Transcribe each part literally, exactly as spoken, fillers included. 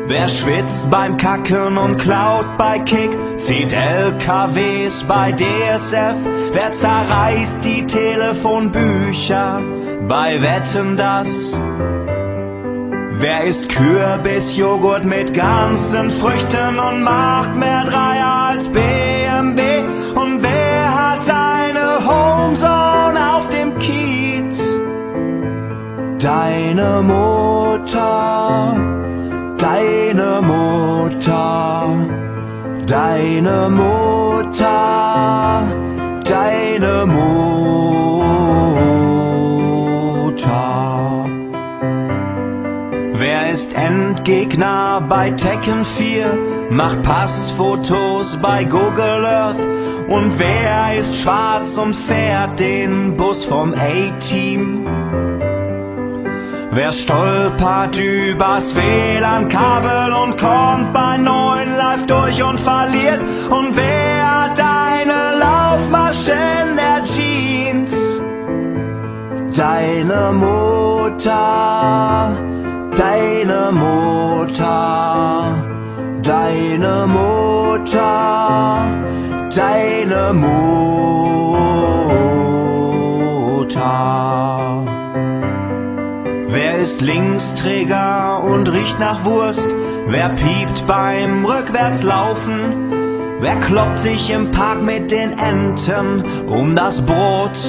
Wer schwitzt beim Kacken und klaut bei Kick, zieht L K Ws bei D S F, wer zerreißt die Telefonbücher bei Wetten, das? Wer isst Kürbisjoghurt mit ganzen Früchten und macht mehr Dreier als B M W? Und wer hat seine Homezone auf dem Kiez? Deine Mutter, deine Mutter, deine Mutter, deine Mutter. Wer ist Endgegner bei Tekken vier, macht Passfotos bei Google Earth? Und wer ist schwarz und fährt den Bus vom A-Team? Wer stolpert übers W L A N-Kabel und kommt bei neun live durch und verliert? Und wer hat eine Laufmasche in der Jeans? Deine Mutter, deine Mutter, deine Mutter, deine Mutter. Wer ist Linksträger und riecht nach Wurst? Wer piept beim Rückwärtslaufen? Wer kloppt sich im Park mit den Enten um das Brot?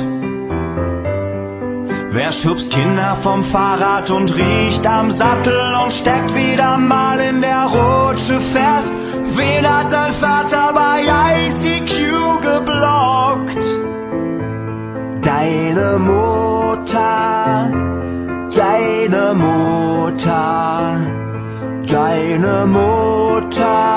Wer schubst Kinder vom Fahrrad und riecht am Sattel und steckt wieder mal in der Rutsche fest? Wen hat dein Vater bei I C Q geblockt? Deine Mutter, deine Mutter, deine Mutter.